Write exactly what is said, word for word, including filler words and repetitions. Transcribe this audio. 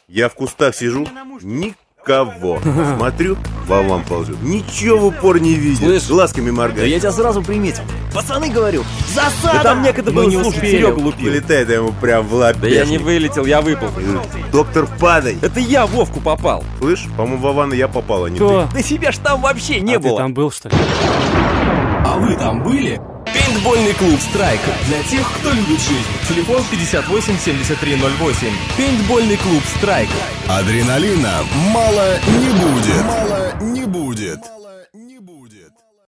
Я в кустах сижу, никого. Смотрю, Вован ползет. Ничего в упор не видит. Слышь, глазками Да моргает. я тебя сразу приметил. Пацаны, говорю, засада! Да там некогда Мы было не слушать, успели. Серега лупил. Вылетает ему прям в лапешник. Да я не вылетел, я выпал. Доктор, падай. Это я в Вовку попал. Слышь, по-моему, Вована я попал, а не Кто? Да тебя ж там вообще не А ты было. там был, что ли? А вы там были? Пейнтбольный клуб «Страйк» для тех, кто любит жизнь. Телефон пятьдесят восемь семьдесят три ноль восемь. Пейнтбольный клуб «Страйк». Адреналина мало не будет. Мало не будет.